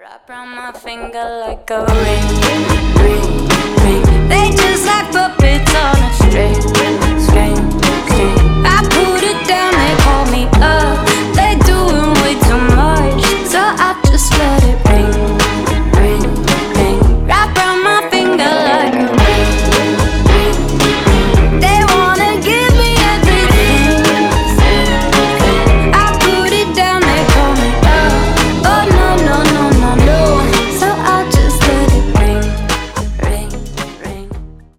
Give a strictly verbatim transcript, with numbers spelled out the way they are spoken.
Wrap around my finger like a ring, ring, ring. They just like